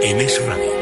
en Es Radio.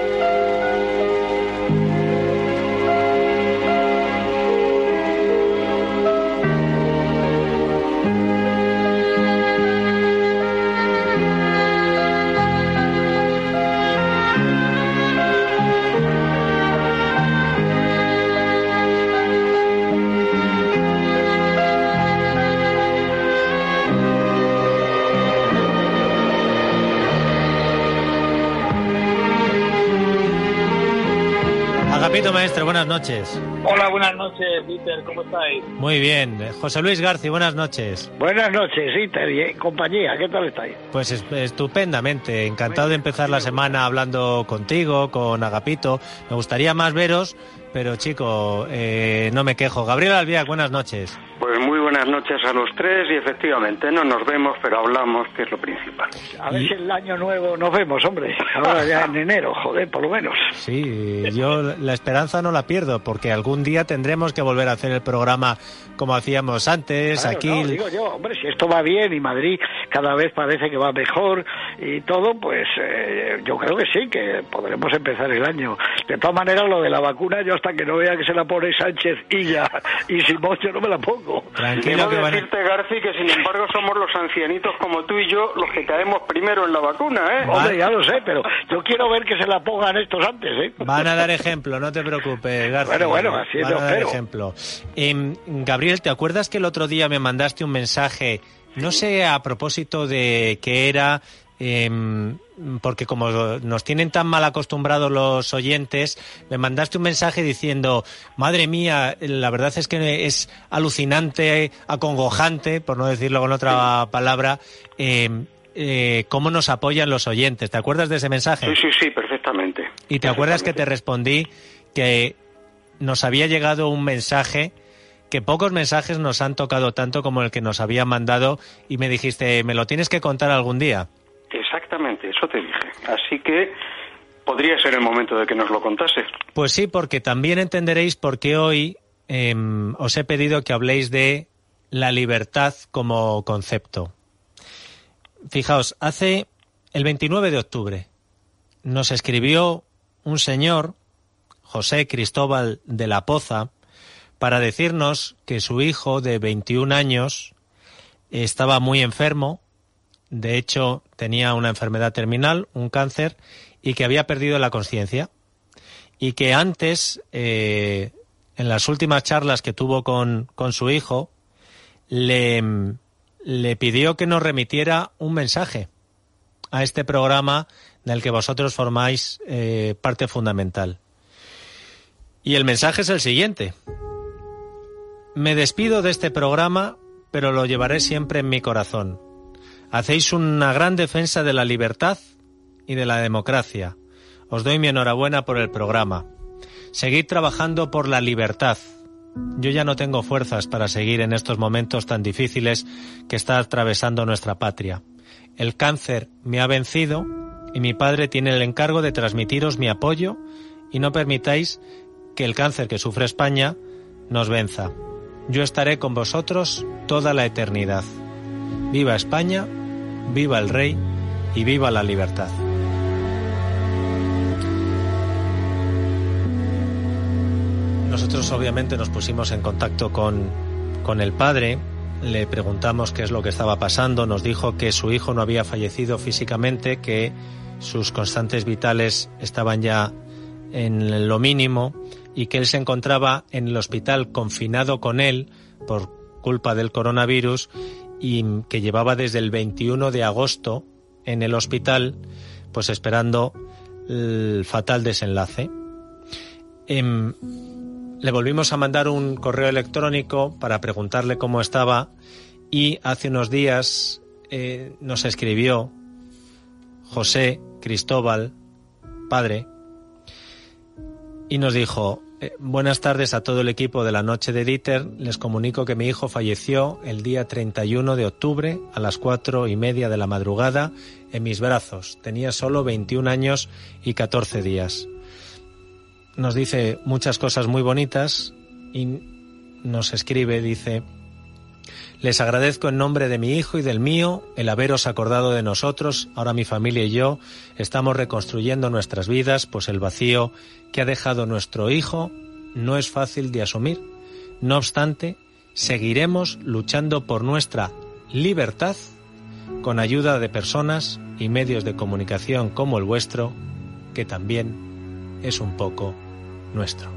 Maestro, buenas noches. Hola, buenas noches, Peter, ¿cómo estáis? Muy bien. José Luis García, buenas noches. Buenas noches, Peter, y compañía, ¿qué tal estáis? Pues estupendamente, encantado de empezar la semana hablando contigo, con Agapito. Me gustaría más veros, pero chico, no me quejo. Gabriel Albiac, buenas noches. Pues muy buenas noches a los tres y efectivamente no nos vemos, pero hablamos, que es lo principal. A ver si el año nuevo nos vemos, hombre. Ahora ya en enero, joder, por lo menos. Sí, yo la esperanza no la pierdo, porque algún día tendremos que volver a hacer el programa como hacíamos antes, claro, aquí. No, digo yo, hombre, si esto va bien y Madrid cada vez parece que va mejor y todo, pues yo creo que sí, que podremos empezar el año. De todas maneras, lo de la vacuna, yo hasta que no vea que se la pone Sánchez y Simón, yo no me la pongo. Tranquilo, quiero decirte, Garci, que sin embargo somos los ancianitos como tú y yo los que caemos primero en la vacuna, ¿eh? Hombre, ya lo sé, pero yo quiero ver que se la pongan estos antes, ¿eh? Van a dar ejemplo, no te preocupes, García. Bueno, así van lo a dar espero. ejemplo. Gabriel, ¿te acuerdas que el otro día me mandaste un mensaje, no sé a propósito de qué era, porque como nos tienen tan mal acostumbrados los oyentes, me mandaste un mensaje diciendo, madre mía, la verdad es que es alucinante, acongojante, por no decirlo con otra palabra, cómo nos apoyan los oyentes. ¿Te acuerdas de ese mensaje? Sí, perfectamente. ¿Y te acuerdas que te respondí que nos había llegado un mensaje, que pocos mensajes nos han tocado tanto como el que nos habían mandado, y me dijiste, me lo tienes que contar algún día? Exactamente, eso te dije. Así que podría ser el momento de que nos lo contases. Pues sí, porque también entenderéis por qué hoy os he pedido que habléis de la libertad como concepto. Fijaos, el 29 de octubre nos escribió un señor, José Cristóbal de la Poza, para decirnos que su hijo de 21 años estaba muy enfermo. De hecho, tenía una enfermedad terminal, un cáncer, y que había perdido la conciencia. Y que antes, en las últimas charlas que tuvo con su hijo, le pidió que nos remitiera un mensaje a este programa del que vosotros formáis parte fundamental. Y el mensaje es el siguiente. Me despido de este programa, pero lo llevaré siempre en mi corazón. Hacéis una gran defensa de la libertad y de la democracia. Os doy mi enhorabuena por el programa. Seguid trabajando por la libertad. Yo ya no tengo fuerzas para seguir en estos momentos tan difíciles que está atravesando nuestra patria. El cáncer me ha vencido y mi padre tiene el encargo de transmitiros mi apoyo, y no permitáis que el cáncer que sufre España nos venza. Yo estaré con vosotros toda la eternidad. Viva España, viva el rey y viva la libertad. Nosotros obviamente nos pusimos en contacto con el padre, le preguntamos qué es lo que estaba pasando, nos dijo que su hijo no había fallecido físicamente, que sus constantes vitales estaban ya en lo mínimo y que él se encontraba en el hospital confinado con él por culpa del coronavirus, y que llevaba desde el 21 de agosto en el hospital, pues esperando el fatal desenlace. Le volvimos a mandar un correo electrónico para preguntarle cómo estaba, y hace unos días nos escribió José Cristóbal, padre, y nos dijo: buenas tardes a todo el equipo de la Noche de Dieter. Les comunico que mi hijo falleció el día 31 de octubre a las 4:30 de la madrugada en mis brazos. Tenía solo 21 años y 14 días. Nos dice muchas cosas muy bonitas y nos escribe, dice: Les agradezco en nombre de mi hijo y del mío el haberos acordado de nosotros. Ahora mi familia y yo estamos reconstruyendo nuestras vidas, pues el vacío que ha dejado nuestro hijo no es fácil de asumir. No obstante, seguiremos luchando por nuestra libertad con ayuda de personas y medios de comunicación como el vuestro, que también es un poco nuestro.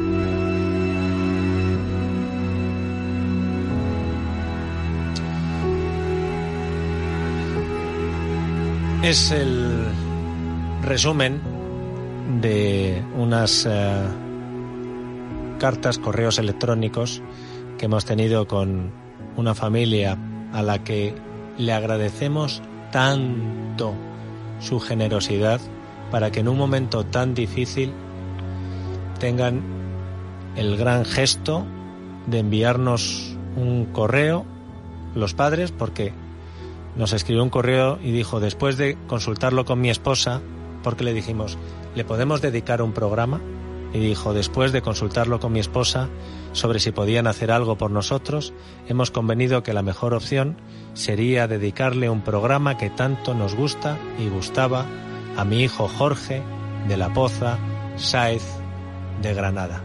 Es el resumen de unas cartas, correos electrónicos que hemos tenido con una familia a la que le agradecemos tanto su generosidad para que en un momento tan difícil tengan el gran gesto de enviarnos un correo, los padres, porque nos escribió un correo y dijo, después de consultarlo con mi esposa, porque le dijimos, ¿le podemos dedicar un programa? Y dijo, después de consultarlo con mi esposa sobre si podían hacer algo por nosotros, hemos convenido que la mejor opción sería dedicarle un programa que tanto nos gusta y gustaba a mi hijo Jorge de la Poza Sáez de Granada.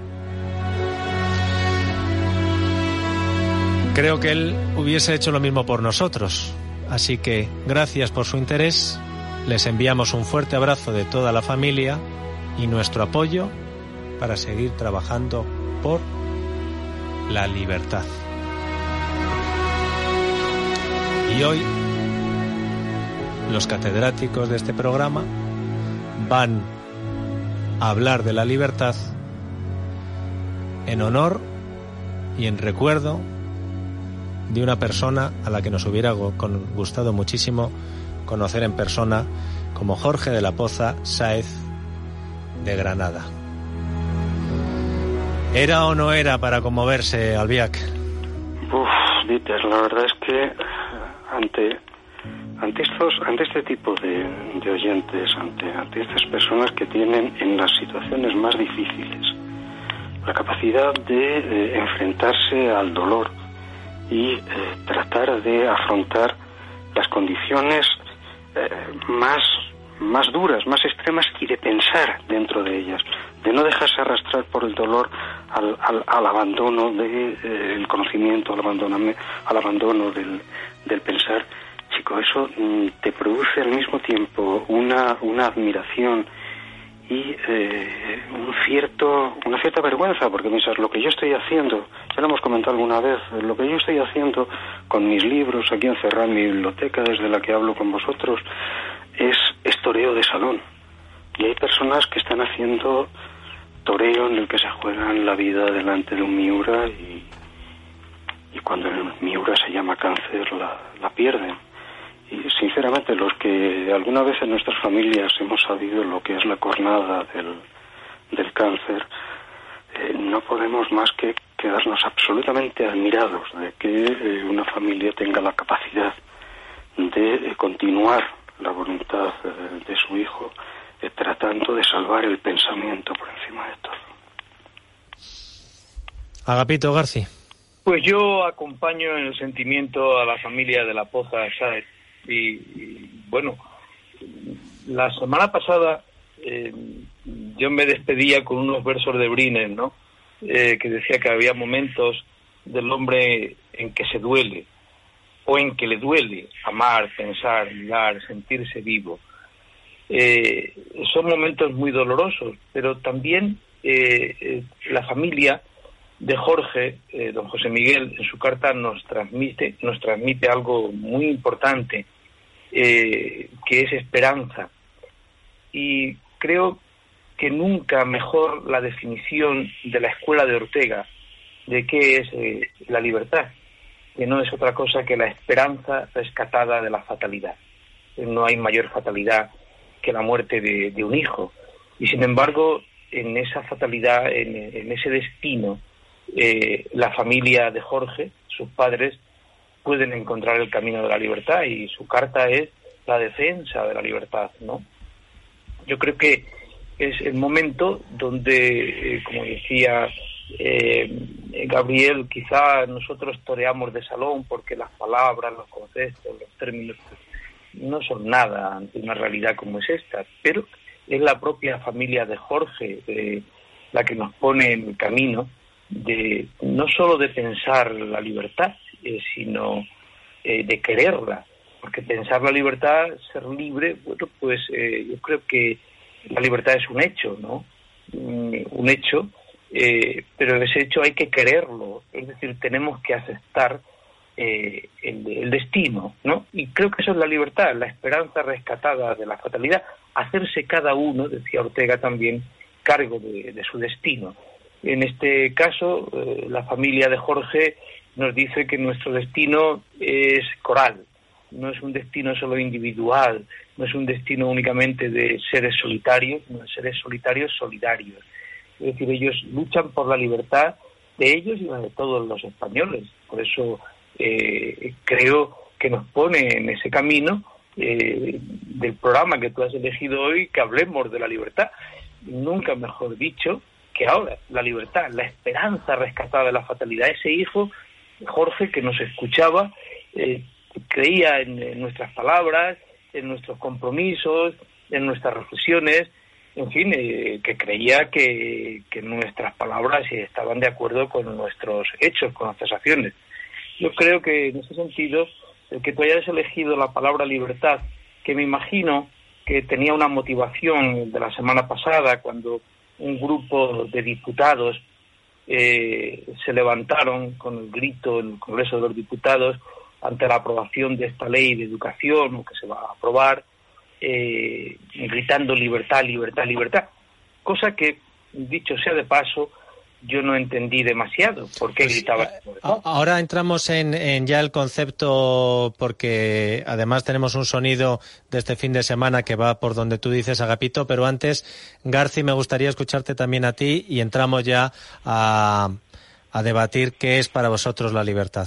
Creo que él hubiese hecho lo mismo por nosotros. Así que, gracias por su interés, les enviamos un fuerte abrazo de toda la familia y nuestro apoyo para seguir trabajando por la libertad. Y hoy, los catedráticos de este programa van a hablar de la libertad en honor y en recuerdo de una persona a la que nos hubiera gustado muchísimo conocer en persona, como Jorge de la Poza Sáez de Granada. ¿Era o no era para conmoverse, Albiac? Dieter, la verdad es que ante este tipo de oyentes, ante estas personas que tienen en las situaciones más difíciles la capacidad de enfrentarse al dolor y tratar de afrontar las condiciones más duras, más extremas, y de pensar dentro de ellas, de no dejarse arrastrar por el dolor al abandono del conocimiento, al abandono del pensar. Chico, eso te produce al mismo tiempo una admiración y una cierta vergüenza, porque piensas, lo que yo estoy haciendo, ya lo hemos comentado alguna vez, lo que yo estoy haciendo con mis libros aquí encerrado en mi biblioteca desde la que hablo con vosotros es toreo de salón, y hay personas que están haciendo toreo en el que se juegan la vida delante de un Miura, y cuando el Miura se llama cáncer la pierden. Y sinceramente, los que alguna vez en nuestras familias hemos sabido lo que es la cornada del cáncer, no podemos más que quedarnos absolutamente admirados de que una familia tenga la capacidad de continuar la voluntad de su hijo, tratando de salvar el pensamiento por encima de todo. Agapito Garci. Pues yo acompaño en el sentimiento a la familia de la Poza Sáez. Y bueno, la semana pasada yo me despedía con unos versos de Brines, ¿no? Que decía que había momentos del hombre en que se duele, o en que le duele amar, pensar, mirar, sentirse vivo. Son momentos muy dolorosos, pero también la familia de Jorge, don José Miguel, en su carta nos transmite algo muy importante, que es esperanza. Y creo que nunca mejor la definición de la escuela de Ortega de qué es la libertad, que no es otra cosa que la esperanza rescatada de la fatalidad. No hay mayor fatalidad que la muerte de un hijo. Y sin embargo, en esa fatalidad, en ese destino, la familia de Jorge, sus padres, pueden encontrar el camino de la libertad, y su carta es la defensa de la libertad, ¿no? Yo creo que es el momento donde, como decía Gabriel, quizá nosotros toreamos de salón porque las palabras, los conceptos, los términos no son nada ante una realidad como es esta, pero es la propia familia de Jorge la que nos pone en el camino de no solo de pensar la libertad, sino de quererla, porque pensar la libertad, ser libre, bueno, pues yo creo que la libertad es un hecho, ¿no? Un hecho, pero ese hecho hay que quererlo, es decir, tenemos que aceptar el destino, ¿no? Y creo que eso es la libertad, la esperanza rescatada de la fatalidad, hacerse cada uno, decía Ortega también, cargo de su destino. En este caso, la familia de Jorge nos dice que nuestro destino es coral, no es un destino solo individual, no es un destino únicamente de seres solitarios, sino de seres solitarios solidarios. Es decir, ellos luchan por la libertad de ellos y de todos los españoles. Por eso creo que nos pone en ese camino del programa que tú has elegido hoy, que hablemos de la libertad. Nunca mejor dicho que ahora, la libertad, la esperanza rescatada de la fatalidad. Ese hijo, Jorge, que nos escuchaba, creía en nuestras palabras, en nuestros compromisos, en nuestras reflexiones, en fin, que creía que nuestras palabras estaban de acuerdo con nuestros hechos, con nuestras acciones. Yo creo que en ese sentido, el que tú hayas elegido la palabra libertad, que me imagino que tenía una motivación de la semana pasada, cuando un grupo de diputados se levantaron con el grito en el Congreso de los Diputados ante la aprobación de esta ley de educación que se va a aprobar, gritando libertad, libertad, libertad, cosa que, dicho sea de paso, yo no entendí demasiado por qué gritaba. Ahora entramos en ya el concepto, porque además tenemos un sonido de este fin de semana que va por donde tú dices, Agapito, pero antes, Garci, me gustaría escucharte también a ti y entramos ya a debatir qué es para vosotros la libertad.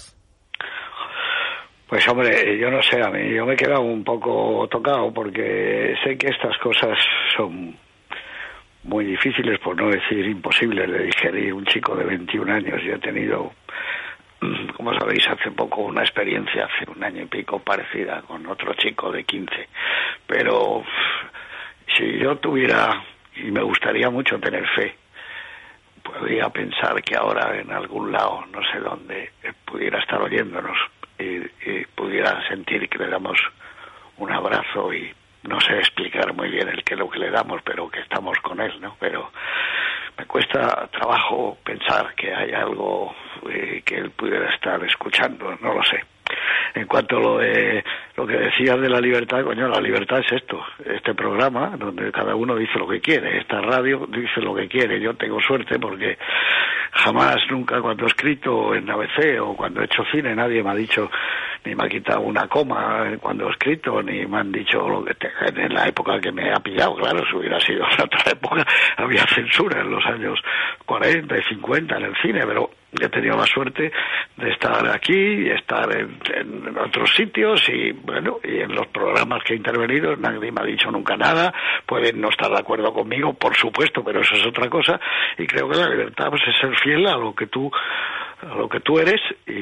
Pues hombre, yo no sé, a mí yo me he quedado un poco tocado porque sé que estas cosas son muy difíciles, por no decir imposibles de digerir. Un chico de 21 años, yo he tenido, como sabéis, hace poco una experiencia, hace un año y pico, parecida con otro chico de 15, pero si yo tuviera, y me gustaría mucho tener fe, podría pensar que ahora en algún lado, no sé dónde, pudiera estar oyéndonos y pudiera sentir que le damos un abrazo y no sé explicar muy bien lo que le damos, pero que estamos con él, ¿no? Pero me cuesta trabajo pensar que hay algo que él pudiera estar escuchando, no lo sé. En cuanto a lo que decías de la libertad, coño, la libertad es esto, este programa donde cada uno dice lo que quiere, esta radio dice lo que quiere. Yo tengo suerte porque jamás, nunca, cuando he escrito en ABC o cuando he hecho cine, nadie me ha dicho, ni me ha quitado una coma cuando he escrito, ni me han dicho lo que en la época que me ha pillado. Claro, si hubiera sido en otra época, había censura en los años 40 y 50 en el cine, pero he tenido la suerte de estar aquí y estar en otros sitios y bueno, y en los programas que he intervenido nadie me ha dicho nunca nada. Pueden no estar de acuerdo conmigo, por supuesto, pero eso es otra cosa, y creo que la libertad pues es ser fiel a lo que tú eres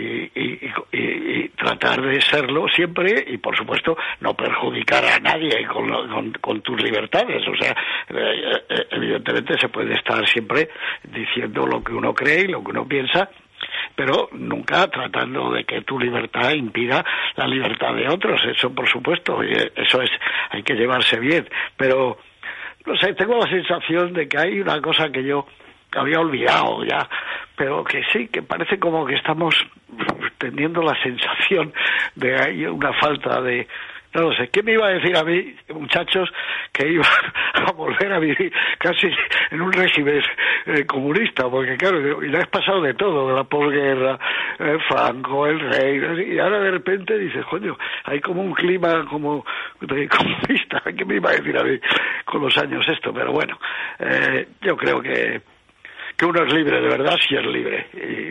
y tratar de serlo siempre, y por supuesto no perjudicar a nadie con tus libertades. O sea, evidentemente se puede estar siempre diciendo lo que uno cree y lo que uno piensa, pero nunca tratando de que tu libertad impida la libertad de otros. Eso por supuesto, y eso hay que llevarse bien, pero no sé, tengo la sensación de que hay una cosa que yo había olvidado ya, pero que sí, que parece como que estamos teniendo la sensación de hay una falta de, no lo sé. ¿Qué me iba a decir a mí, muchachos, que iba a volver a vivir casi en un régimen comunista? Porque claro, y le has pasado de todo, de la posguerra, Franco, el rey, y ahora de repente dices, coño, hay como un clima como de comunista. ¿Qué me iba a decir a mí con los años esto? Pero bueno, yo creo que que uno es libre, de verdad sí es libre.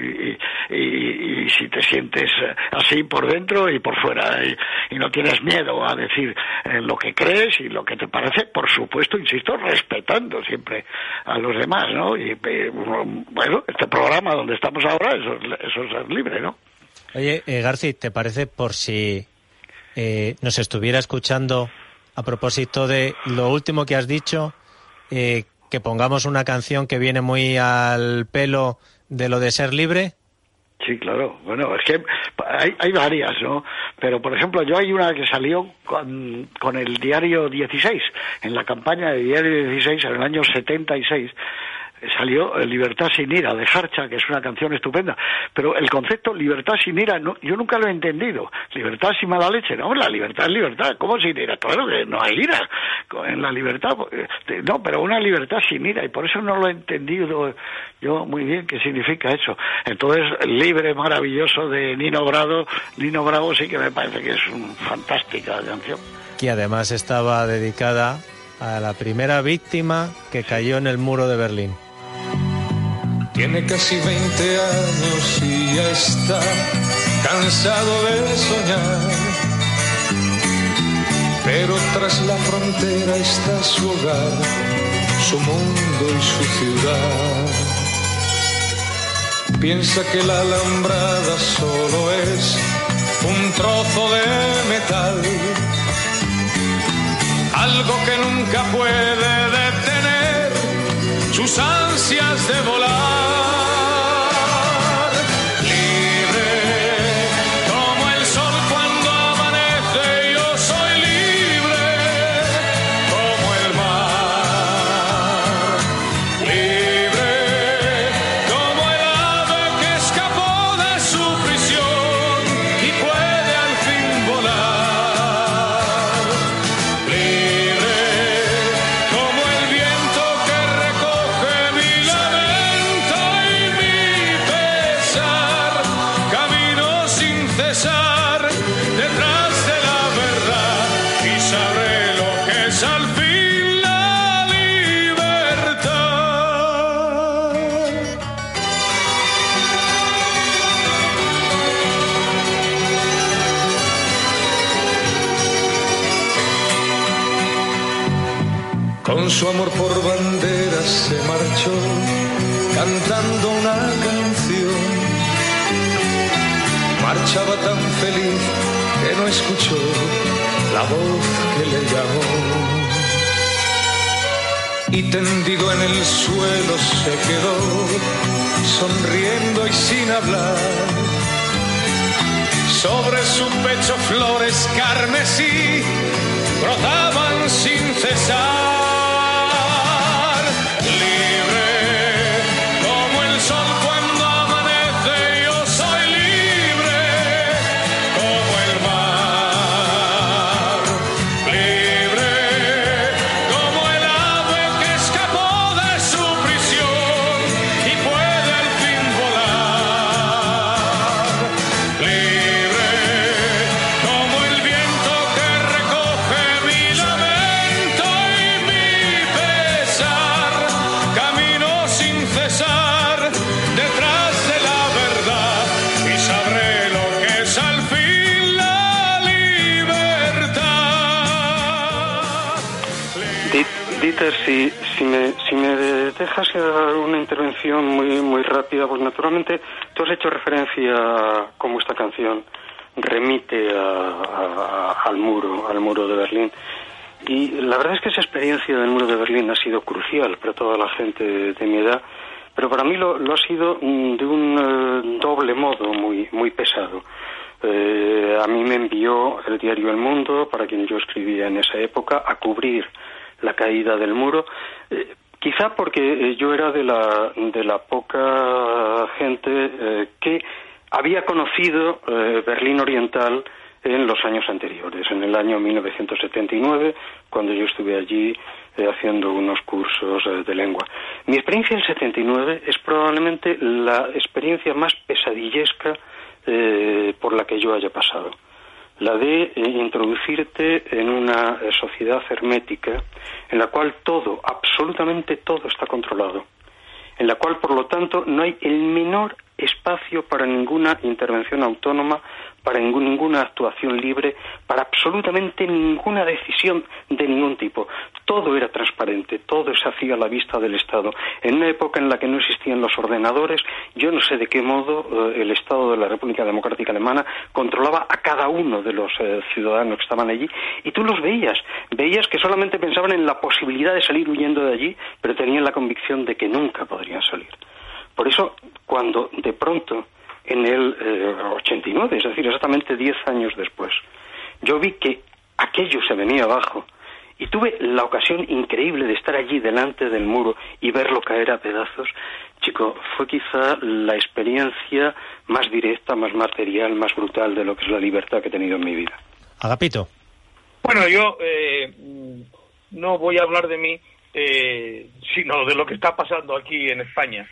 Y si te sientes así por dentro y por fuera, y no tienes miedo a decir lo que crees y lo que te parece, por supuesto, insisto, respetando siempre a los demás, ¿no? Y bueno, este programa donde estamos ahora, eso es ser libre, ¿no? Oye, Garci, ¿te parece, por si nos estuviera escuchando, a propósito de lo último que has dicho, que pongamos una canción que viene muy al pelo de lo de ser libre? Sí, claro. Bueno, es que hay varias, ¿no? Pero, por ejemplo, hay una que salió con el Diario 16, en la campaña de Diario 16, en el año 76, salió Libertad sin ira, de Jarcha, que es una canción estupenda. Pero el concepto libertad sin ira, no, yo nunca lo he entendido. Libertad sin mala leche, no, la libertad es libertad. ¿Cómo sin ira? Claro que no hay ira en la libertad. No, pero una libertad sin ira, y por eso no lo he entendido yo muy bien qué significa eso. Entonces, Libre, maravilloso, de Nino Bravo sí que me parece que es una fantástica canción. Que además estaba dedicada a la primera víctima que cayó en el muro de Berlín. Tiene casi 20 años y ya está cansado de soñar, pero tras la frontera está su hogar, su mundo y su ciudad. Piensa que la alambrada solo es un trozo de metal, algo que nunca puede detener sus ansias de volar. Libre como el sol cuando amanece, yo soy libre como el mar. Libre como el ave que escapó de su prisión y puede al fin volar. Libre como el viento que recoge mi lamento y mi pesar, camino sin cesar detrás de la verdad y sabré lo que es al fin la libertad. Con su amor por banderas se marchó cantando una canción. Marchaba tan feliz que no escuchó la voz que le llamó. Y tendido en el suelo se quedó, sonriendo y sin hablar. Sobre su pecho flores carmesí brotaban sin cesar. Libre como el sol cuando amanece, yo soy libre como el mar. Libre como el ave que escapó de su prisión y puede al fin volar. Libre como el viento que recoge mi lamento y mi pesar, camino sin cesar detrás de la verdad y sabré lo que es al fin la libertad. Dieter, si me dejas dar una intervención muy rápida, pues naturalmente tú has hecho referencia a cómo esta canción remite al muro de Berlín. Y la verdad es que esa experiencia del muro de Berlín ha sido crucial para toda la gente de mi edad, pero para mí lo ha sido de un doble modo muy pesado. A mí me envió el diario El Mundo, para quien yo escribía en esa época, a cubrir la caída del muro, quizá porque yo era de la poca gente que había conocido Berlín Oriental en los años anteriores, en el año 1979, cuando yo estuve allí haciendo unos cursos de lengua. Mi experiencia del 79 es probablemente la experiencia más pesadillesca por la que yo haya pasado. La de introducirte en una sociedad hermética en la cual todo, absolutamente todo está controlado en la cual, por lo tanto, no hay el menor espacio para ninguna intervención autónoma, para ninguna actuación libre, para absolutamente ninguna decisión de ningún tipo. Todo era transparente, todo se hacía a la vista del Estado. En una época en la que no existían los ordenadores, yo no sé de qué modo el Estado de la República Democrática Alemana controlaba a cada uno de los ciudadanos que estaban allí, y tú los veías que solamente pensaban en la posibilidad de salir huyendo de allí, pero tenían la convicción de que nunca podrían salir. Por eso, cuando de pronto, en el 89, es decir, exactamente 10 años después, yo vi que aquello se venía abajo y tuve la ocasión increíble de estar allí delante del muro y verlo caer a pedazos, chico, fue quizá la experiencia más directa, más material, más brutal de lo que es la libertad que he tenido en mi vida. Agapito. Bueno, yo no voy a hablar de mí, sino de lo que está pasando aquí en España.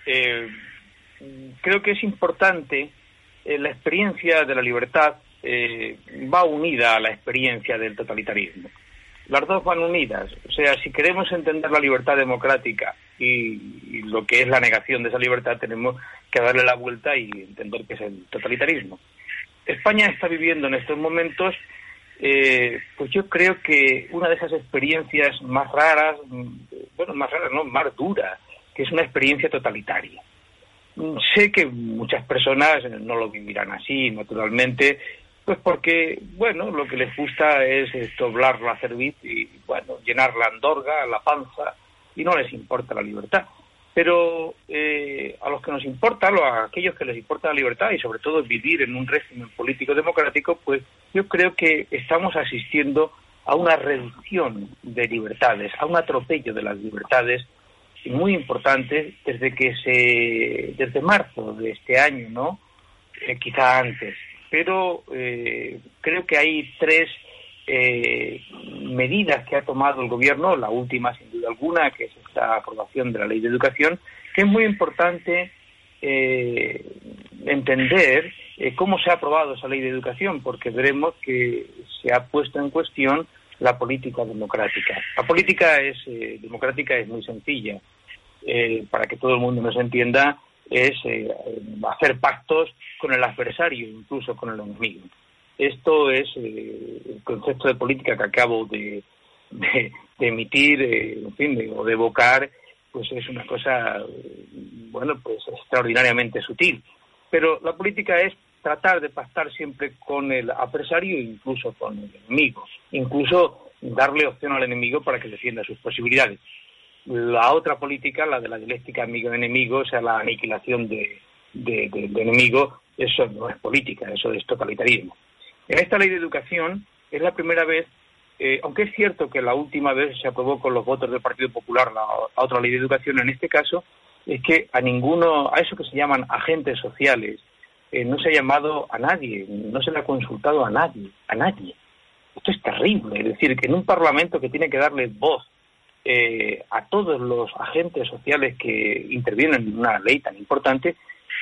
Creo que es importante, la experiencia de la libertad va unida a la experiencia del totalitarismo. Las dos van unidas. O sea, si queremos entender la libertad democrática y lo que es la negación de esa libertad, tenemos que darle la vuelta y entender qué es el totalitarismo. España está viviendo en estos momentos, pues yo creo que una de esas experiencias más raras, más duras, que es una experiencia totalitaria. Sé que muchas personas no lo vivirán así, naturalmente, pues porque, bueno, lo que les gusta es doblar la cerviz y, bueno, llenar la andorga, la panza, y no les importa la libertad. Pero a los que nos importa, a aquellos que les importa la libertad y sobre todo vivir en un régimen político democrático, pues yo creo que estamos asistiendo a una reducción de libertades, a un atropello de las libertades muy importante desde marzo de este año, ¿no? Quizá antes. Pero creo que hay tres medidas que ha tomado el gobierno, la última sin duda alguna, que es esta aprobación de la Ley de Educación, que es muy importante entender cómo se ha aprobado esa Ley de Educación, porque veremos que se ha puesto en cuestión la política democrática. La política democrática es muy sencilla. Para que todo el mundo nos entienda, es hacer pactos con el adversario, incluso con el enemigo. Esto es el concepto de política que acabo de emitir, o de evocar, pues es una cosa, pues extraordinariamente sutil. Pero la política es tratar de pactar siempre con el adversario e incluso con el enemigo, incluso darle opción al enemigo para que defienda sus posibilidades. La otra política, la de la dialéctica amigo-enemigo, o sea, la aniquilación de enemigo, eso no es política, eso es totalitarismo. En esta Ley de Educación es la primera vez, aunque es cierto que la última vez se aprobó con los votos del Partido Popular la otra Ley de Educación, en este caso es que a eso que se llaman agentes sociales, no se ha llamado a nadie, no se le ha consultado a nadie. Esto es terrible, es decir, que en un Parlamento que tiene que darle voz a todos los agentes sociales que intervienen en una ley tan importante,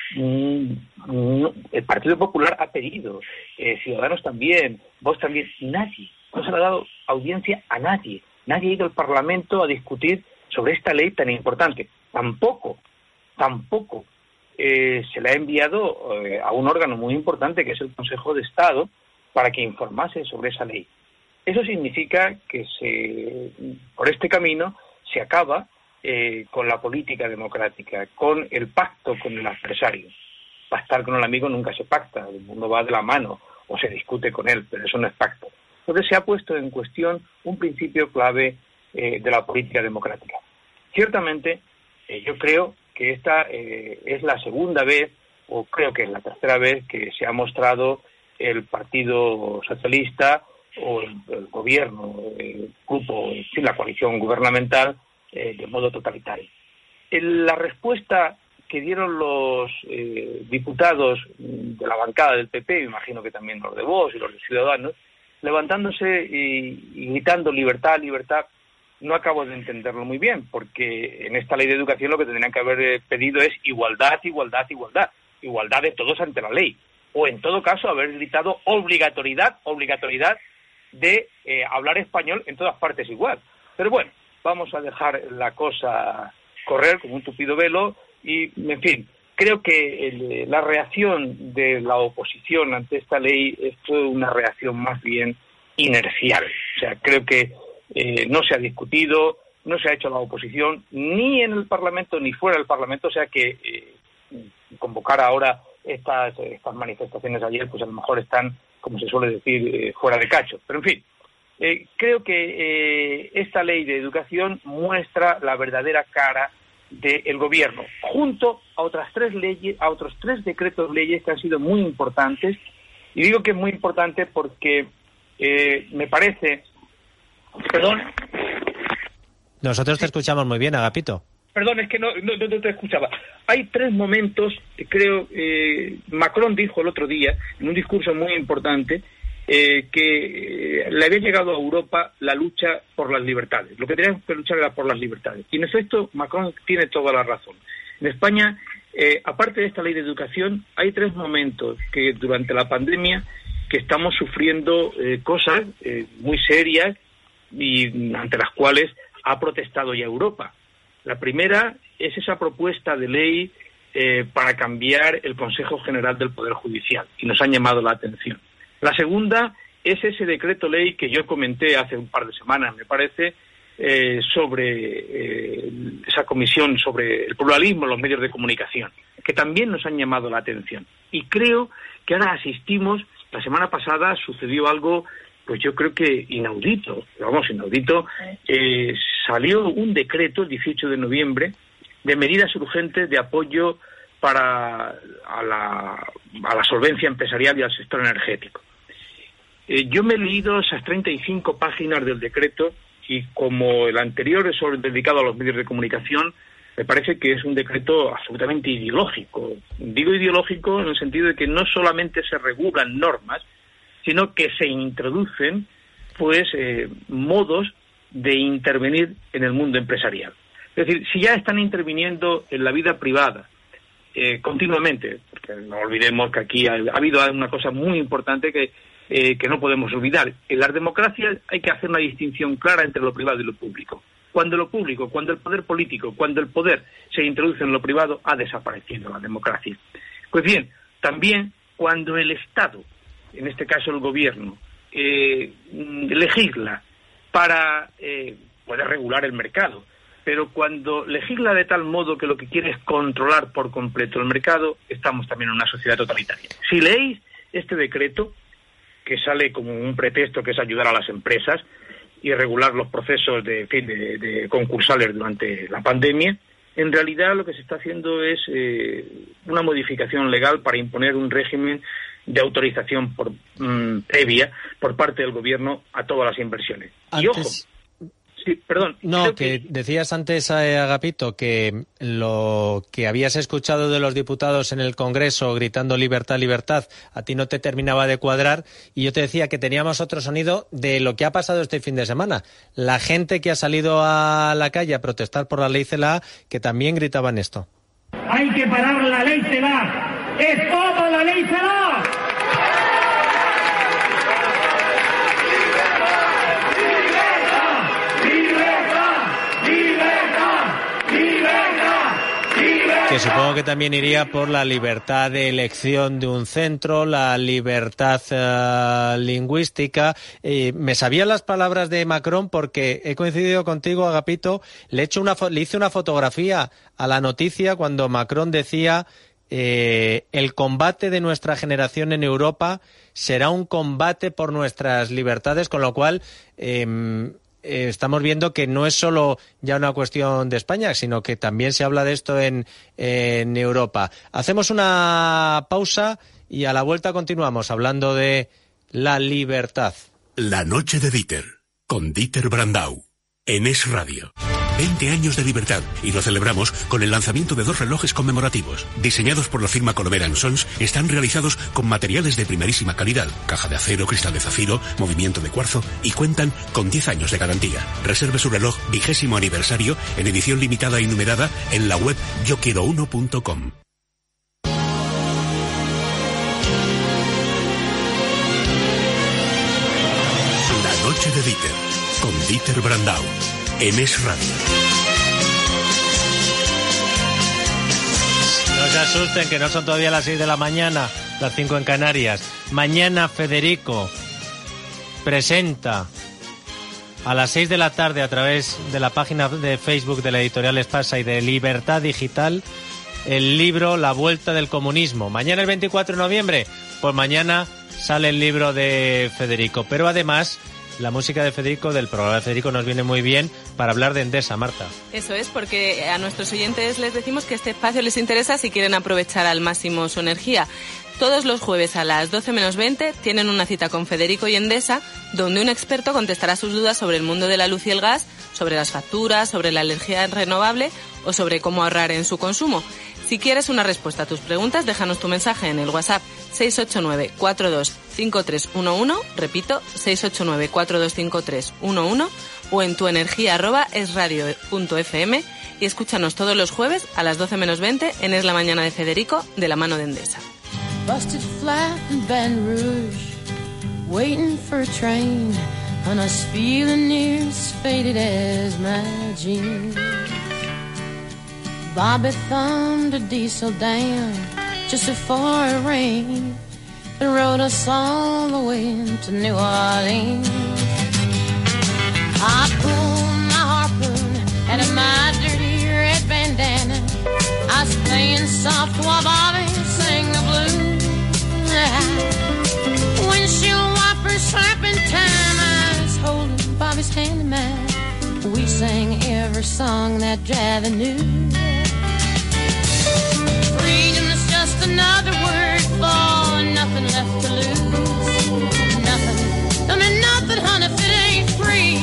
el Partido Popular ha pedido, Ciudadanos también, Vox también, nadie, no se le ha dado audiencia a nadie ha ido al Parlamento a discutir sobre esta ley tan importante. Tampoco se le ha enviado a un órgano muy importante que es el Consejo de Estado para que informase sobre esa ley. Eso significa que por este camino se acaba con la política democrática, con el pacto con el adversario. Pactar con el amigo nunca se pacta, el mundo va de la mano o se discute con él, pero eso no es pacto. Entonces se ha puesto en cuestión un principio clave de la política democrática. Ciertamente, yo creo que esta es la segunda vez, o creo que es la tercera vez, que se ha mostrado el Partido Socialista o el gobierno, el grupo, la coalición gubernamental, de modo totalitario. La respuesta que dieron los diputados de la bancada del PP, me imagino que también los de Vox y los de Ciudadanos, levantándose y gritando libertad, libertad, no acabo de entenderlo muy bien, porque en esta Ley de Educación lo que tendrían que haber pedido es igualdad, igualdad, igualdad, igualdad de todos ante la ley, o en todo caso haber gritado obligatoriedad de hablar español en todas partes igual. Pero bueno, vamos a dejar la cosa correr como un tupido velo y, en fin, creo que la reacción de la oposición ante esta ley es una reacción más bien inercial. O sea, creo que no se ha discutido, no se ha hecho la oposición ni en el Parlamento ni fuera del Parlamento, o sea que convocar ahora estas manifestaciones ayer, pues a lo mejor están, como se suele decir, fuera de cacho. Pero en fin, creo que esta ley de educación muestra la verdadera cara del gobierno, junto a otras 3 leyes, a otros 3 decretos leyes que han sido muy importantes. Y digo que es muy importante porque me parece... Perdón. Nosotros te escuchamos muy bien, Agapito. Perdón, es que no te escuchaba. Hay 3 momentos que creo... Macron dijo el otro día, en un discurso muy importante, que le había llegado a Europa la lucha por las libertades. Lo que teníamos que luchar era por las libertades. Y en efecto, Macron tiene toda la razón. En España, aparte de esta ley de educación, hay 3 momentos que durante la pandemia que estamos sufriendo cosas muy serias y ante las cuales ha protestado ya Europa. La primera es esa propuesta de ley para cambiar el Consejo General del Poder Judicial, y nos han llamado la atención. La segunda es ese decreto ley que yo comenté hace un par de semanas, me parece, sobre esa comisión sobre el pluralismo en los medios de comunicación, que también nos han llamado la atención. Y creo que ahora asistimos, la semana pasada sucedió algo, pues yo creo que inaudito, salió un decreto el 18 de noviembre de medidas urgentes de apoyo a la solvencia empresarial y al sector energético. Yo me he leído esas 35 páginas del decreto y como el anterior es dedicado a los medios de comunicación, me parece que es un decreto absolutamente ideológico. Digo ideológico en el sentido de que no solamente se regulan normas, sino que se introducen modos de intervenir en el mundo empresarial. Es decir, si ya están interviniendo en la vida privada continuamente, porque no olvidemos que aquí ha habido una cosa muy importante que no podemos olvidar. En las democracias hay que hacer una distinción clara entre lo privado y lo público. Cuando lo público, cuando el poder político, cuando el poder se introduce en lo privado, ha desaparecido la democracia. Pues bien, también cuando el Estado, en este caso el gobierno, legisla para poder regular el mercado, pero cuando legisla de tal modo que lo que quiere es controlar por completo el mercado, estamos también en una sociedad totalitaria. Si leéis este decreto, que sale como un pretexto que es ayudar a las empresas y regular los procesos de concursales durante la pandemia, en realidad lo que se está haciendo es una modificación legal para imponer un régimen de autorización previa por parte del gobierno a todas las inversiones. Antes... Y ojo, sí, perdón. No, que decías antes, Agapito, que lo que habías escuchado de los diputados en el Congreso gritando libertad, libertad, a ti no te terminaba de cuadrar, y yo te decía que teníamos otro sonido de lo que ha pasado este fin de semana. La gente que ha salido a la calle a protestar por la ley CELA, que también gritaban esto. Hay que parar la ley CELA. ¡Es todo la ley CELA! Que supongo que también iría por la libertad de elección de un centro, la libertad lingüística. Me sabía las palabras de Macron porque he coincidido contigo, Agapito. Le hice una fotografía a la noticia cuando Macron decía el combate de nuestra generación en Europa será un combate por nuestras libertades, con lo cual... estamos viendo que no es solo ya una cuestión de España, sino que también se habla de esto en Europa. Hacemos una pausa y a la vuelta continuamos hablando de la libertad. La noche de Dieter, con Dieter Brandau, en Es Radio. 20 años de libertad, y lo celebramos con el lanzamiento de 2 relojes conmemorativos. Diseñados por la firma Colomera & Sons, están realizados con materiales de primerísima calidad, caja de acero, cristal de zafiro, movimiento de cuarzo, y cuentan con 10 años de garantía. Reserve su reloj 20º aniversario en edición limitada y numerada en la web yoquierouno.com. La noche de Dieter, con Dieter Brandau. En Es Radio. se asusten, que no son todavía las 6 de la mañana, las 5 en Canarias. Mañana Federico presenta a las 6 de la tarde a través de la página de Facebook de la Editorial Espasa y de Libertad Digital el libro La Vuelta del Comunismo. Mañana el 24 de noviembre, pues mañana sale el libro de Federico. Pero además, la música de Federico, del programa de Federico, nos viene muy bien para hablar de Endesa, Marta. Eso es, porque a nuestros oyentes les decimos que este espacio les interesa si quieren aprovechar al máximo su energía. Todos los jueves a las 12 menos 20 tienen una cita con Federico y Endesa, donde un experto contestará sus dudas sobre el mundo de la luz y el gas, sobre las facturas, sobre la energía renovable o sobre cómo ahorrar en su consumo. Si quieres una respuesta a tus preguntas, déjanos tu mensaje en el WhatsApp 689-425311, repito, 689-425311, o en tuenergia@esradio.fm, y escúchanos todos los jueves a las 12 menos 20 en Es la Mañana de Federico, de la mano de Endesa. Busted flat in Baton Rouge, waiting for a train, and I was feeling near as faded as my jeans. Bobby thumbed a diesel down just before it rained and rode us all the way to New Orleans. I pulled my harpoon out of my dirty red bandana. I was playing soft while Bobby sang the blues. Windshield wipers slapping time, I was holding Bobby's hand in mine. We sang every song that Javi knew. Freedom is just another word for nothing left to lose. Nothing, I mean nothing, honey, if it ain't free.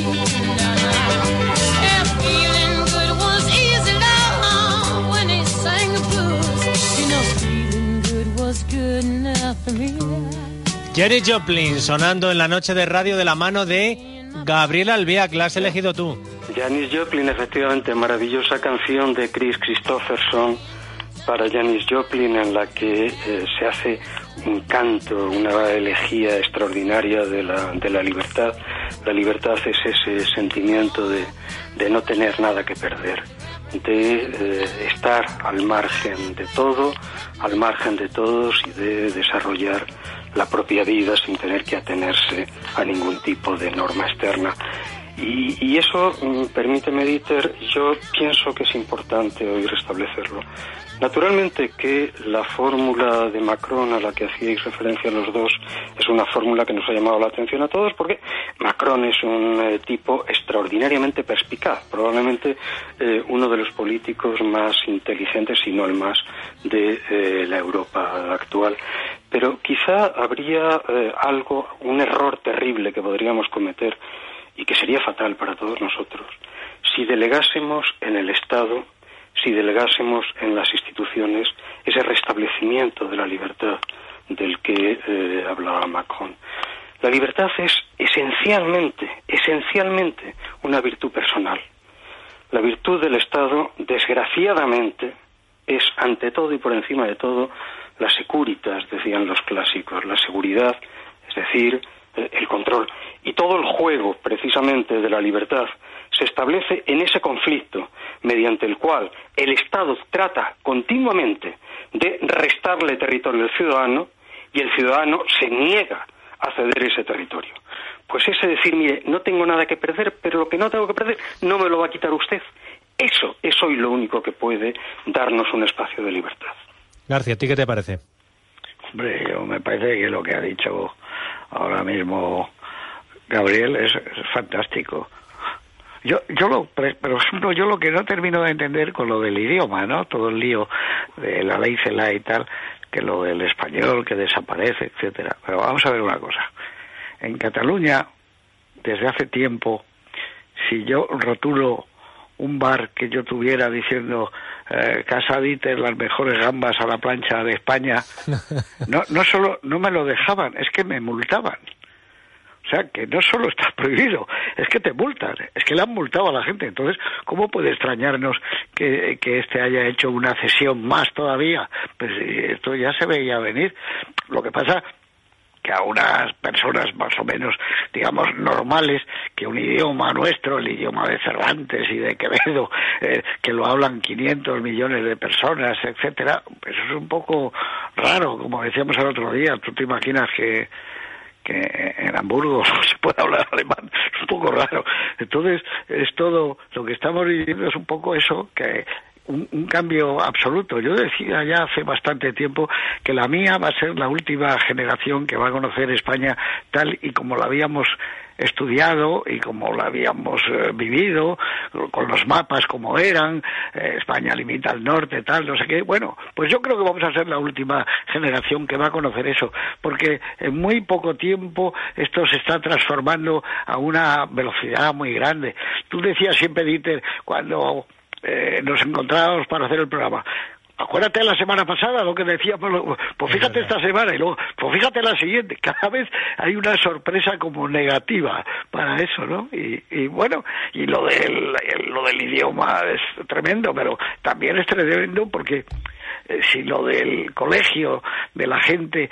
Yeah, feeling good was easy, love, when he sang the blues. You know, feeling good was good enough for me. Janis Joplin sonando en la noche de radio de la mano de Gabriel Albiac. La has elegido tú. Janis Joplin, efectivamente, maravillosa canción de Chris Christopherson para Janis Joplin, en la que se hace un canto, una elegía extraordinaria de la libertad. La libertad es ese sentimiento de no tener nada que perder, de estar al margen de todo, al margen de todos, y de desarrollar la propia vida sin tener que atenerse a ningún tipo de norma externa. Y eso, permíteme, Dieter, yo pienso que es importante hoy restablecerlo. Naturalmente que la fórmula de Macron a la que hacíais referencia los dos es una fórmula que nos ha llamado la atención a todos, porque Macron es un tipo extraordinariamente perspicaz, probablemente uno de los políticos más inteligentes, si no el más, de la Europa actual. Pero quizá habría un error terrible que podríamos cometer y que sería fatal para todos nosotros si delegásemos en el Estado, si delegásemos en las instituciones ese restablecimiento de la libertad del que hablaba Macron. La libertad es esencialmente una virtud personal. La virtud del Estado, desgraciadamente, es ante todo y por encima de todo la securitas, decían los clásicos, la seguridad, es decir, el control. Y todo el juego, precisamente, de la libertad se establece en ese conflicto mediante el cual el Estado trata continuamente de restarle territorio al ciudadano y el ciudadano se niega a ceder ese territorio. Pues ese decir, mire, no tengo nada que perder, pero lo que no tengo que perder no me lo va a quitar usted. Eso es hoy lo único que puede darnos un espacio de libertad. García, ¿a ti qué te parece? Hombre, me parece que lo que ha dicho ahora mismo Gabriel es fantástico. Por ejemplo, yo lo que no termino de entender con lo del idioma, ¿no? Todo el lío de la ley CELA y tal, que lo del español que desaparece, etcétera. Pero vamos a ver una cosa. En Cataluña, desde hace tiempo, si yo rotulo un bar que yo tuviera diciendo Casa Dieter, las mejores gambas a la plancha de España, no solo no me lo dejaban, es que me multaban. O sea, que no solo está prohibido, es que te multan, es que le han multado a la gente. Entonces, ¿cómo puede extrañarnos que este haya hecho una cesión más todavía? Pues esto ya se veía venir. Lo que pasa que a unas personas más o menos, digamos, normales, que un idioma nuestro, el idioma de Cervantes y de Quevedo, que lo hablan 500 millones de personas, etcétera, pues es un poco raro, como decíamos el otro día. Tú te imaginas que en Hamburgo no se puede hablar alemán, es un poco raro. Entonces, es todo, lo que estamos viviendo es un poco eso, que un cambio absoluto. Yo decía ya hace bastante tiempo que la mía va a ser la última generación que va a conocer España tal y como la habíamos estudiado y como la habíamos vivido, con los mapas como eran, España limita al norte, tal, no sé qué. Bueno, pues yo creo que vamos a ser la última generación que va a conocer eso, porque en muy poco tiempo esto se está transformando a una velocidad muy grande. Tú decías siempre, Dieter, cuando nos encontrábamos para hacer el programa, acuérdate la semana pasada lo que decíamos, pues fíjate esta semana y luego, pues fíjate la siguiente. Cada vez hay una sorpresa como negativa para eso, ¿no? Y bueno, y lo del idioma es tremendo, pero también es tremendo porque si lo del colegio, de la gente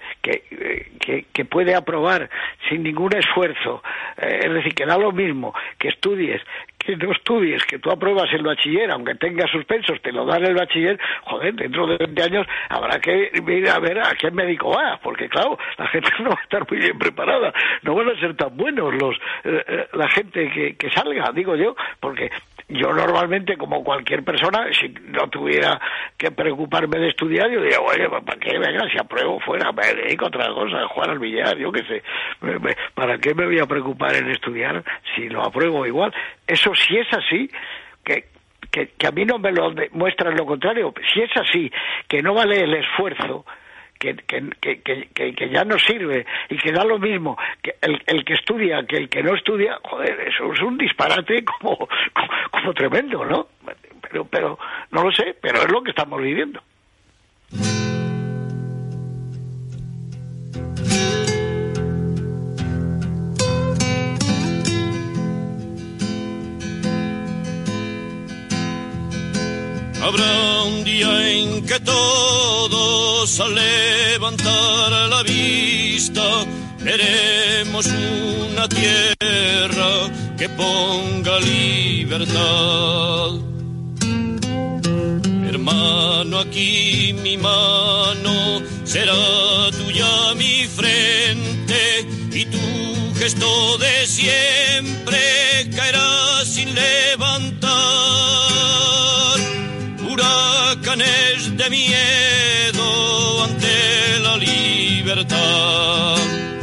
que puede aprobar sin ningún esfuerzo, es decir, que da lo mismo que estudies, que no estudies, que tú apruebas el bachiller, aunque tengas suspensos, te lo dan el bachiller, joder, dentro de 20 años habrá que ir a ver a qué médico va, porque claro, la gente no va a estar muy bien preparada, no van a ser tan buenos la gente que salga, digo yo, porque yo normalmente, como cualquier persona, si no tuviera que preocuparme de estudiar, yo diría, oye, ¿para qué? Venga, si apruebo fuera, me dedico a otra cosa, a jugar al billar, yo qué sé. ¿Para qué me voy a preocupar en estudiar si lo apruebo igual? Eso, si es así, que a mí no me lo muestran lo contrario, si es así, que no vale el esfuerzo, que ya no sirve y que da lo mismo que el que estudia que el que no estudia, joder, eso es un disparate como tremendo, ¿no? Pero no lo sé, pero es lo que estamos viviendo. Habrá un día en que todos al levantar la vista veremos una tierra que ponga libertad. Hermano, aquí mi mano será tuya mi frente y tu gesto de siempre caerá sin levantar. Huracanes de miedo ante la libertad.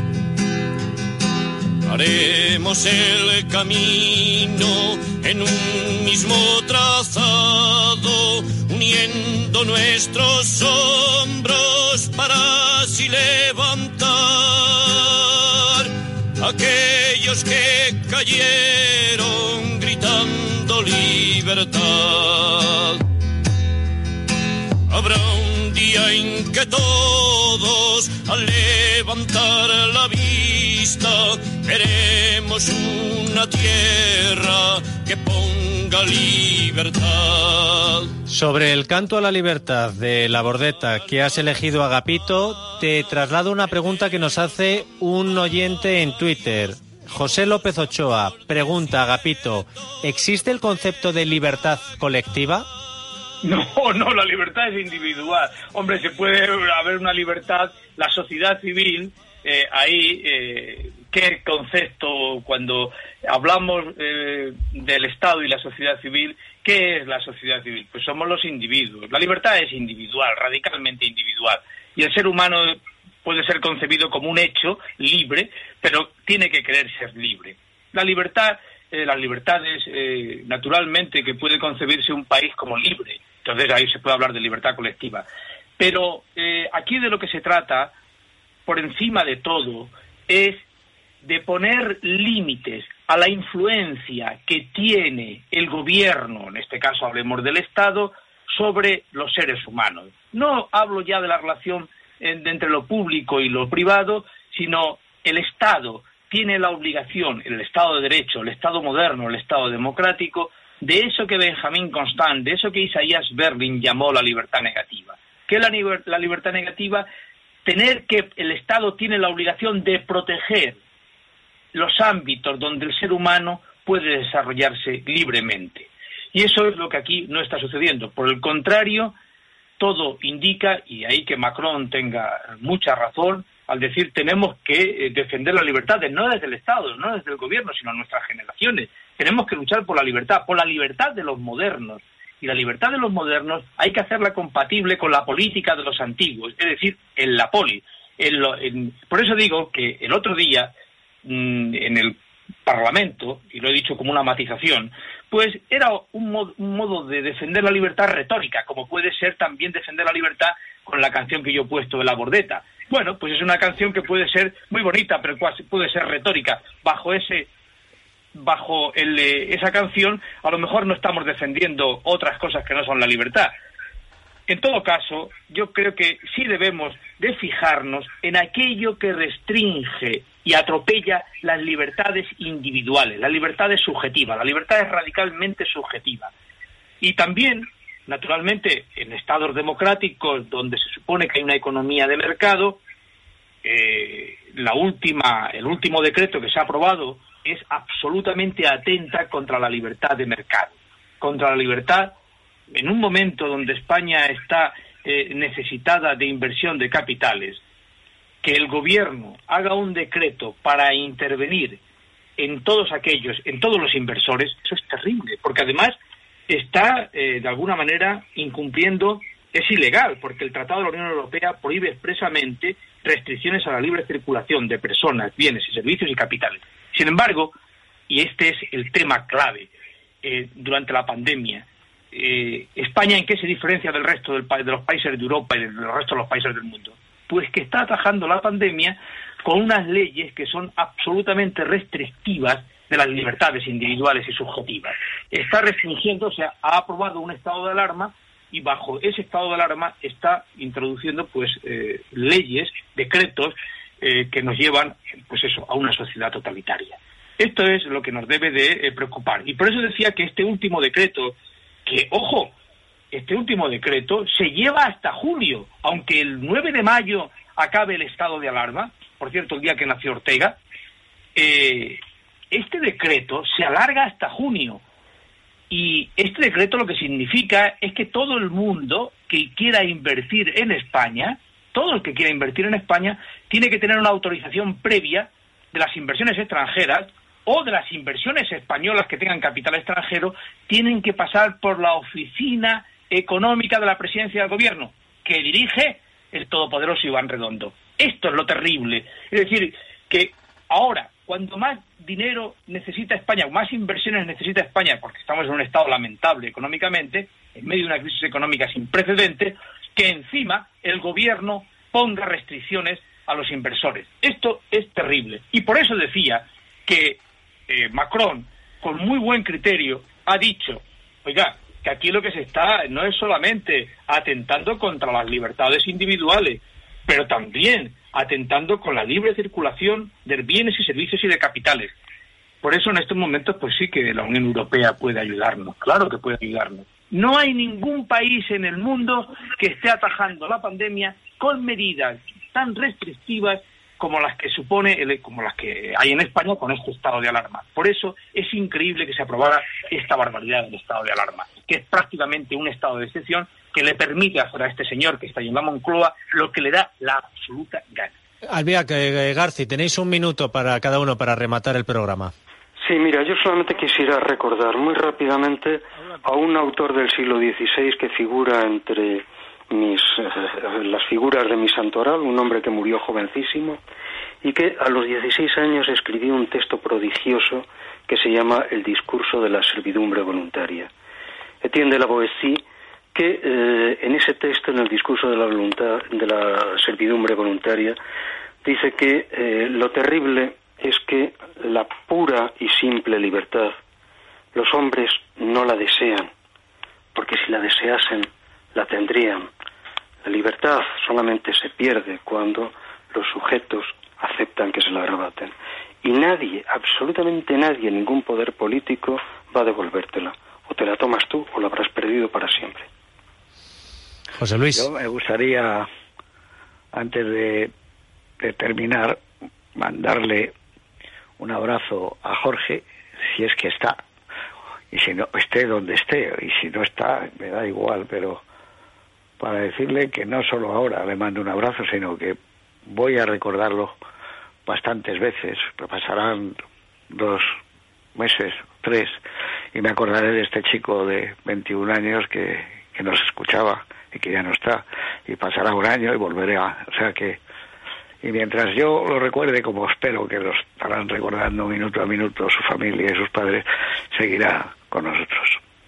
Haremos el camino en un mismo trazado, uniendo nuestros hombros para así levantar aquellos que cayeron gritando libertad. Habrá un día en que todos, al levantar la vista, veremos una tierra que ponga libertad. Sobre el canto a la libertad de La Bordeta que has elegido, Agapito, te traslado una pregunta que nos hace un oyente en Twitter. José López Ochoa pregunta, Agapito, ¿existe el concepto de libertad colectiva? No, la libertad es individual. Hombre, se puede haber una libertad, la sociedad civil, ¿qué concepto cuando hablamos del Estado y la sociedad civil? ¿Qué es la sociedad civil? Pues somos los individuos. La libertad es individual, radicalmente individual. Y el ser humano puede ser concebido como un hecho libre, pero tiene que querer ser libre. La libertad, las libertades, naturalmente que puede concebirse un país como libre. Entonces ahí se puede hablar de libertad colectiva. Pero aquí de lo que se trata, por encima de todo, es de poner límites a la influencia que tiene el gobierno, en este caso hablemos del Estado, sobre los seres humanos. No hablo ya de la relación entre lo público y lo privado, sino el Estado tiene la obligación, el Estado de Derecho, el Estado moderno, el Estado democrático, de eso que Benjamín Constant, de eso que Isaías Berlin llamó la libertad negativa. ¿Qué es la libertad negativa? el Estado tiene la obligación de proteger los ámbitos donde el ser humano puede desarrollarse libremente. Y eso es lo que aquí no está sucediendo. Por el contrario, todo indica, y ahí que Macron tenga mucha razón, al decir tenemos que defender las libertades, no desde el Estado, no desde el gobierno, sino nuestras generaciones. Tenemos que luchar por la libertad de los modernos. Y la libertad de los modernos hay que hacerla compatible con la política de los antiguos, es decir, en la poli. Por eso digo que el otro día, en el Parlamento, y lo he dicho como una matización, pues era un modo de defender la libertad retórica, como puede ser también defender la libertad con la canción que yo he puesto de La Bordeta. Bueno, pues es una canción que puede ser muy bonita, pero puede ser retórica. Bajo esa canción, a lo mejor no estamos defendiendo otras cosas que no son la libertad. En todo caso, yo creo que sí debemos de fijarnos en aquello que restringe y atropella las libertades individuales, las libertades subjetivas. La libertad es radicalmente subjetiva. Y también, naturalmente, en estados democráticos donde se supone que hay una economía de mercado, el último decreto que se ha aprobado es absolutamente atenta contra la libertad de mercado, contra la libertad en un momento donde España está necesitada de inversión de capitales. Que el gobierno haga un decreto para intervenir en todos los inversores, eso es terrible, porque además está de alguna manera incumpliendo, es ilegal, porque el Tratado de la Unión Europea prohíbe expresamente restricciones a la libre circulación de personas, bienes y servicios y capitales. Sin embargo, y este es el tema clave, durante la pandemia, España, ¿en qué se diferencia del resto de los países de Europa y del resto de los países del mundo? Pues que está atajando la pandemia con unas leyes que son absolutamente restrictivas de las libertades individuales y subjetivas. Está restringiendo, o sea, ha aprobado un estado de alarma y bajo ese estado de alarma está introduciendo leyes, decretos que nos llevan a una sociedad totalitaria. Esto es lo que nos debe de preocupar. Y por eso decía que este último decreto, este último decreto se lleva hasta julio, aunque el 9 de mayo acabe el estado de alarma, por cierto, el día que nació Ortega, este decreto se alarga hasta junio. Y este decreto lo que significa es que todo el mundo que quiera invertir en España, todo el que quiera invertir en España, tiene que tener una autorización previa de las inversiones extranjeras o de las inversiones españolas que tengan capital extranjero, tienen que pasar por la Oficina Económica de la Presidencia del Gobierno, que dirige el todopoderoso Iván Redondo. Esto es lo terrible. Es decir, que ahora, cuando más dinero necesita España, más inversiones necesita España, porque estamos en un estado lamentable económicamente, en medio de una crisis económica sin precedentes, que encima el gobierno ponga restricciones a los inversores. Esto es terrible. Y por eso decía que Macron, con muy buen criterio, ha dicho, oiga, que aquí lo que se está no es solamente atentando contra las libertades individuales, pero también atentando con la libre circulación de bienes y servicios y de capitales. Por eso en estos momentos pues sí que la Unión Europea puede ayudarnos, claro que puede ayudarnos. No hay ningún país en el mundo que esté atajando la pandemia con medidas tan restrictivas como las que como las que hay en España con este estado de alarma. Por eso es increíble que se aprobara esta barbaridad del estado de alarma, que es prácticamente un estado de excepción que le permite hacer a este señor que está en la Moncloa lo que le da la absoluta gana. Albiac, Garci, tenéis un minuto para cada uno para rematar el programa. Sí, mira, yo solamente quisiera recordar muy rápidamente a un autor del siglo XVI que figura entre las figuras de mi santoral, un hombre que murió jovencísimo y que a los 16 años escribió un texto prodigioso que se llama El discurso de la servidumbre voluntaria. Etienne de la Boétie, que en ese texto, en el discurso de la servidumbre voluntaria, dice que lo terrible es que la pura y simple libertad los hombres no la desean, porque si la deseasen, la tendrían. La libertad solamente se pierde cuando los sujetos aceptan que se la arrebaten. Y nadie, absolutamente nadie, ningún poder político va a devolvértela. O te la tomas tú o la habrás perdido para siempre. José Luis. Yo me gustaría antes de terminar, mandarle un abrazo a Jorge, si es que está, y si no, esté donde esté, y si no está, me da igual, pero para decirle que no solo ahora le mando un abrazo, sino que voy a recordarlo bastantes veces, pasarán 2 meses, 3, y me acordaré de este chico de 21 años que nos escuchaba y que ya no está, y pasará 1 año y volveré o sea que, y mientras yo lo recuerde, como espero que lo estarán recordando minuto a minuto su familia y sus padres, seguirá con nosotros.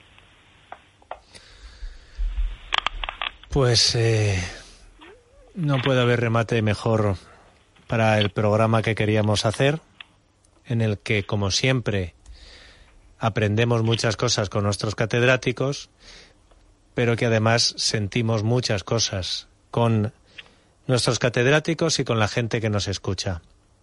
Pues no puede haber remate mejor para el programa que queríamos hacer, en el que, como siempre, aprendemos muchas cosas con nuestros catedráticos, pero que además sentimos muchas cosas con nuestros catedráticos y con la gente que nos escucha.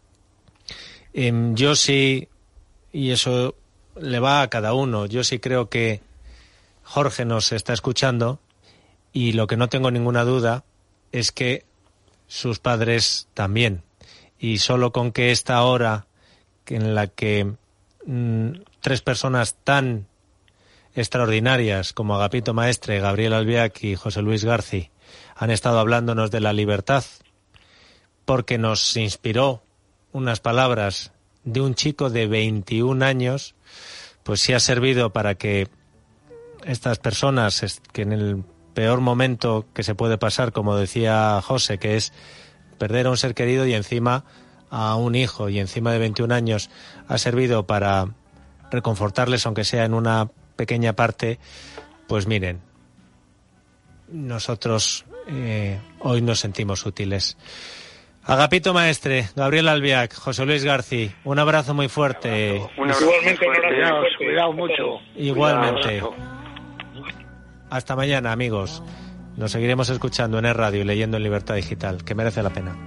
Yo sí, y eso le va a cada uno, yo sí creo que Jorge nos está escuchando, y lo que no tengo ninguna duda es que sus padres también. Y solo con que esta hora en la que 3 personas tan extraordinarias como Agapito Maestre, Gabriel Albiac y José Luis García han estado hablándonos de la libertad, porque nos inspiró unas palabras de un chico de 21 años, pues sí ha servido para que estas personas, que en el peor momento que se puede pasar, como decía José, que es perder a un ser querido y encima a un hijo, y encima de 21 años, ha servido para reconfortarles, aunque sea en una pequeña parte, pues miren, nosotros hoy nos sentimos útiles. Agapito Maestre, Gabriel Albiac, José Luis García, un abrazo muy fuerte. Igualmente, cuidado mucho. Igualmente. Hasta mañana, amigos. Nos seguiremos escuchando en Es Radio y leyendo en Libertad Digital, que merece la pena.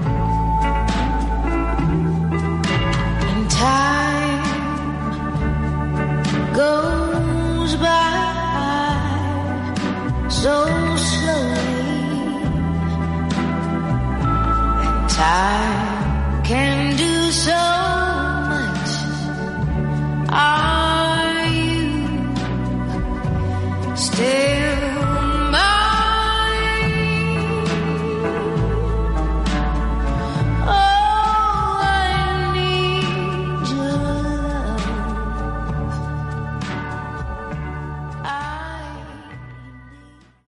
Time goes by so slowly, and time can do so much. Are you still